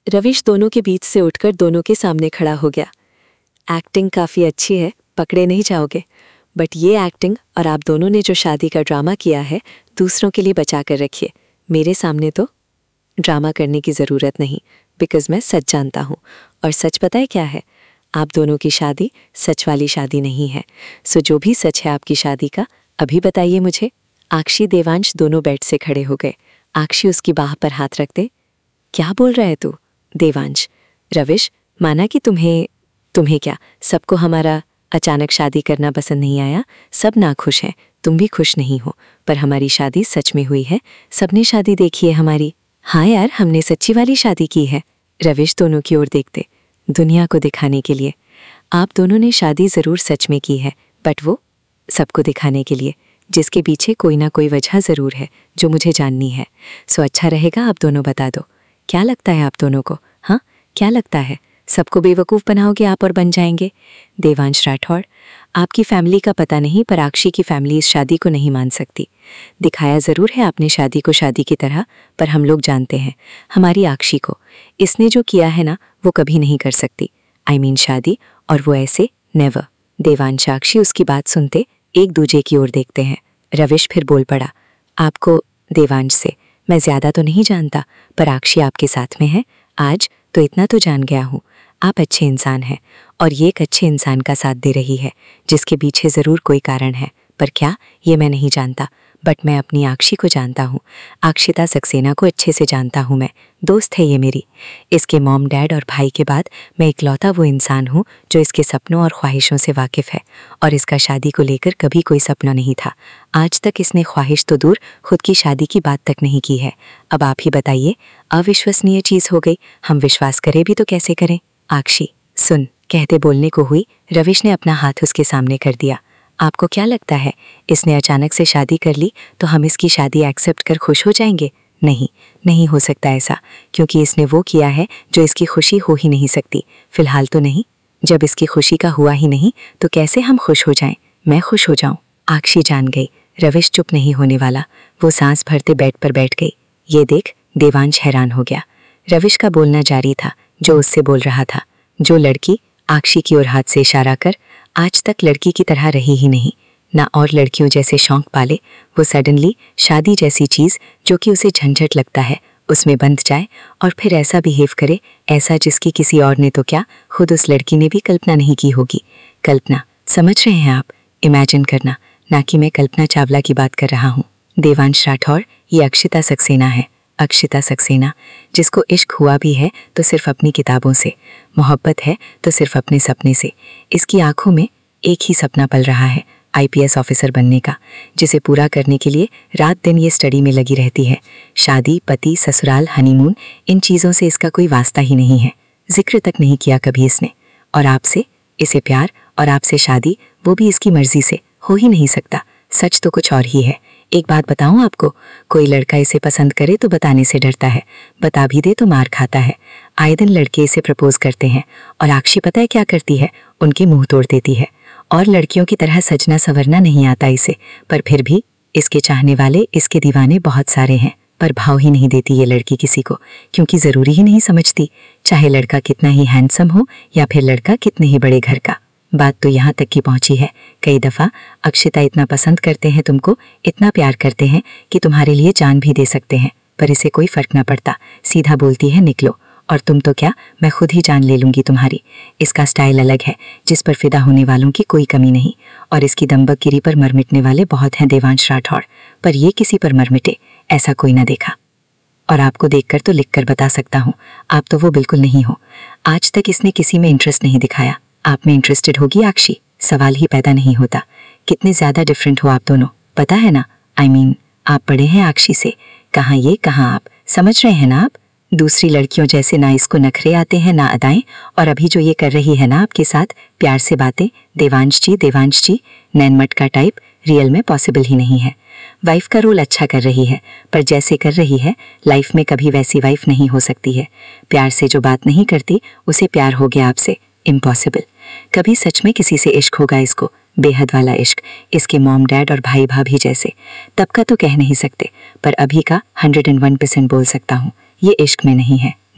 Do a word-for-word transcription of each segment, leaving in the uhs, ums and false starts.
रविश दोनों के बीच से उठकर दोनों के सामने खड़ा हो गया। एक्टिंग काफ़ी अच्छी है, पकड़े नहीं जाओगे, बट ये एक्टिंग और आप दोनों ने जो शादी का ड्रामा किया है दूसरों के लिए बचा कर रखिए। मेरे सामने तो ड्रामा करने की ज़रूरत नहीं, बिकॉज़ मैं सच जानता हूँ। और सच पता है क्या है? आप दोनों की शादी सच वाली शादी नहीं है। सो जो भी सच है आपकी शादी का अभी बताइए मुझे। आक्षी देवांश दोनों बेड से खड़े हो गए। आक्षी उसकी बाह पर हाथ रख दे। क्या बोल रहा है तू? देवांश, रविश, माना कि तुम्हें तुम्हें क्या सबको हमारा अचानक शादी करना पसंद नहीं आया, सब नाखुश हैं, तुम भी खुश नहीं हो, पर हमारी शादी सच में हुई है, सबने शादी देखी है हमारी। हाँ यार, हमने सच्ची वाली शादी की है। रविश दोनों की ओर देखते, दुनिया को दिखाने के लिए। आप दोनों ने शादी ज़रूर सच में की है, बट वो सबको दिखाने के लिए, जिसके पीछे कोई ना कोई वजह ज़रूर है जो मुझे जाननी है। सो अच्छा रहेगा आप दोनों बता दो, क्या लगता है आप दोनों को? हाँ, क्या लगता है? सबको बेवकूफ़ बनाओगे आप और बन जाएंगे? देवांश राठौड़, आपकी फैमिली का पता नहीं, पर आक्षी की फैमिली इस शादी को नहीं मान सकती। दिखाया ज़रूर है आपने शादी को शादी की तरह, पर हम लोग जानते हैं हमारी आक्षी को, इसने जो किया है ना वो कभी नहीं कर सकती। आई I मीन mean शादी, और वो ऐसे नेवर। देवांश आक्षी उसकी बात सुनते एक दूजे की ओर देखते हैं। रविश फिर बोल पड़ा, आपको देवांश से मैं ज़्यादा तो नहीं जानता, पर आक्षी आपके साथ में है आज तो इतना तो जान गया हूँ, आप अच्छे इंसान हैं और ये एक अच्छे इंसान का साथ दे रही है जिसके पीछे ज़रूर कोई कारण है, पर क्या ये मैं नहीं जानता। बट मैं अपनी आक्षी को जानता हूँ, अक्षिता सक्सेना को अच्छे से जानता हूँ मैं, दोस्त है ये मेरी। इसके मॉम डैड और भाई के बाद मैं इकलौता वो इंसान हूँ जो इसके सपनों और ख्वाहिशों से वाकिफ़ है, और इसका शादी को लेकर कभी कोई सपना नहीं था। आज तक इसने ख्वाहिश तो दूर खुद की शादी की बात तक नहीं की है। अब आप ही बताइए, अविश्वसनीय चीज़ हो गई, हम विश्वास करें भी तो कैसे करें? आक्षी सुन, कहते बोलने को हुई, रविश ने अपना हाथ उसके सामने कर दिया। आपको क्या लगता है इसने अचानक से शादी कर ली तो हम इसकी शादी एक्सेप्ट कर खुश हो जाएंगे? नहीं, नहीं हो सकता ऐसा, क्योंकि इसने वो किया है जो इसकी खुशी हो ही नहीं सकती। फिलहाल तो नहीं, जब इसकी खुशी का हुआ ही नहीं तो कैसे हम खुश हो जाएं? मैं खुश हो जाऊं? आक्षी जान गई रविश चुप नहीं होने वाला। वो सांस भरते बेड पर बैठ गई। ये देख, देवांश हैरान हो गया। रविश का बोलना जारी था जो उससे बोल रहा था। जो लड़की आक्षी की ओर हाथ से इशारा कर आज तक लड़की की तरह रही ही नहीं, ना और लड़कियों जैसे शौक पाले, वो सडनली शादी जैसी चीज़ जो कि उसे झंझट लगता है उसमें बंध जाए और फिर ऐसा बिहेव करे, ऐसा जिसकी किसी और ने तो क्या खुद उस लड़की ने भी कल्पना नहीं की होगी। कल्पना, समझ रहे हैं आप? इमेजिन करना, ना कि मैं कल्पना चावला की बात कर रहा हूँ। देवांश राठौड़, ये अक्षिता सक्सेना है। अक्षिता सक्सेना, जिसको इश्क हुआ भी है तो सिर्फ अपनी किताबों से, मोहब्बत है तो सिर्फ अपने सपने से। इसकी आंखों में एक ही सपना पल रहा है, आई पी एस ऑफिसर बनने का, जिसे पूरा करने के लिए रात दिन ये स्टडी में लगी रहती है। शादी, पति, ससुराल, हनीमून, इन चीज़ों से इसका कोई वास्ता ही नहीं है, जिक्र तक नहीं किया कभी इसने। और आपसे इसे प्यार और आपसे शादी, वो भी इसकी मर्जी से हो ही नहीं सकता। सच तो कुछ और ही है। एक बात बताऊं आपको, कोई लड़का इसे पसंद करे तो बताने से डरता है, बता भी दे तो मार खाता है। आए दिन लड़के इसे प्रपोज करते हैं और आक्षी पता है क्या करती है? उनके मुंह तोड़ देती है। और लड़कियों की तरह सजना संवरना नहीं आता इसे, पर फिर भी इसके चाहने वाले, इसके दीवाने बहुत सारे हैं, पर भाव ही नहीं देती ये लड़की किसी को, क्योंकि ज़रूरी ही नहीं समझती, चाहे लड़का कितना ही हैंडसम हो या फिर लड़का कितने ही बड़े घर का। बात तो यहाँ तक की पहुँची है, कई दफ़ा अक्षिता इतना पसंद करते हैं तुमको, इतना प्यार करते हैं कि तुम्हारे लिए जान भी दे सकते हैं, पर इसे कोई फ़र्क ना पड़ता, सीधा बोलती है निकलो, और तुम तो क्या, मैं खुद ही जान ले लूँगी तुम्हारी। इसका स्टाइल अलग है जिस पर फिदा होने वालों की कोई कमी नहीं, और इसकी दम्बकगिरी पर मर मिटने वाले बहुत हैं देवांश राठौड़, पर ये किसी पर मर मिटे ऐसा कोई ना देखा। और आपको देखकर तो लिख कर बता सकता हूँ, आप तो वो बिल्कुल नहीं हो। आज तक इसने किसी में इंटरेस्ट नहीं दिखाया। आप में इंटरेस्टेड होगी आक्षी? सवाल ही पैदा नहीं होता। कितने ज़्यादा डिफरेंट हो आप दोनों, पता है ना? आई I मीन mean, आप बड़े हैं आक्षी से, कहाँ ये कहाँ आप, समझ रहे हैं ना आप? दूसरी लड़कियों जैसे ना इसको नखरे आते हैं ना अदाएं, और अभी जो ये कर रही है ना आपके साथ प्यार से बातें, देवांश जी देवांश जी नैन मटका टाइप, रियल में पॉसिबल ही नहीं है। वाइफ का रोल अच्छा कर रही है, पर जैसे कर रही है लाइफ में कभी वैसी वाइफ नहीं हो सकती है। प्यार से जो बात नहीं करती उसे प्यार हो गया आपसे, इम्पॉसिबल। कभी सच में किसी से इश्क होगा इसको, बेहद वाला इश्क, इसके मॉम डैड और भाई भाभी जैसे। तब का तो कह नहीं सकते, पर अभी का हंड्रेड एंड वन परसेंट बोल सकता हूँ, ये इश्क में नहीं है,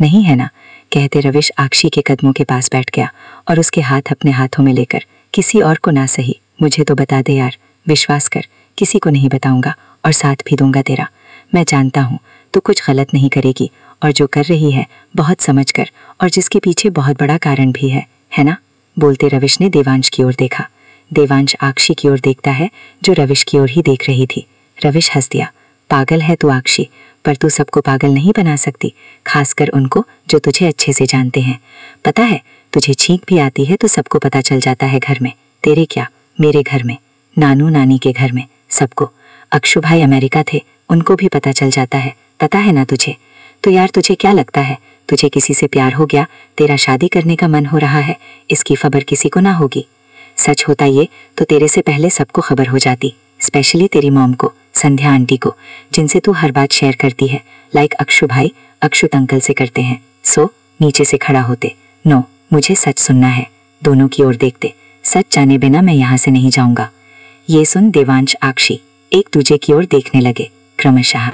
नहीं है ना, कहते रविश आक्षी के कदमों के पास बैठ गया और उसके हाथ अपने हाथों में लेकर, किसी और को ना सही मुझे तो बता दे यार, विश्वास कर, किसी को नहीं बताऊंगा और साथ भी दूंगा तेरा। मैं जानता हूँ तो कुछ गलत नहीं करेगी और जो कर रही है बहुत समझ कर, और जिसके पीछे बहुत बड़ा कारण भी है, है ना? बोलते रविश ने देवांश की ओर देखा। देवांश आक्षी की ओर देखता है जो रविश की ओर ही देख रही थी। रविश हंस दिया। पागल है तू आक्षी, पर तू सबको पागल नहीं बना सकती, खासकर उनको जो तुझे अच्छे से जानते हैं। पता है तुझे छींक भी आती है तो सबको पता चल जाता है घर में, तेरे क्या मेरे घर में, नानू नानी के घर में, सबको। अक्षु भाई अमेरिका थे, उनको भी पता चल जाता है, पता है ना तुझे? तो यार तुझे क्या लगता है तुझे किसी से प्यार हो गया, तेरा शादी करने का मन हो रहा है, इसकी खबर किसी को ना होगी? सच होता ये तो तेरे से पहले सबको खबर हो जाती, स्पेशली तेरी मॉम को, संध्या आंटी को, जिनसे तू हर बात शेयर करती है, लाइक अक्षु भाई अक्षुत अंकल से करते हैं। सो नीचे से खड़ा होते। नो, मुझे सच सुनना है। दोनों की ओर देखते। सच जाने बिना मैं यहाँ से नहीं जाऊंगा। ये सुन देवांश आक्षी एक दूजे की ओर देखने लगे क्रमशः।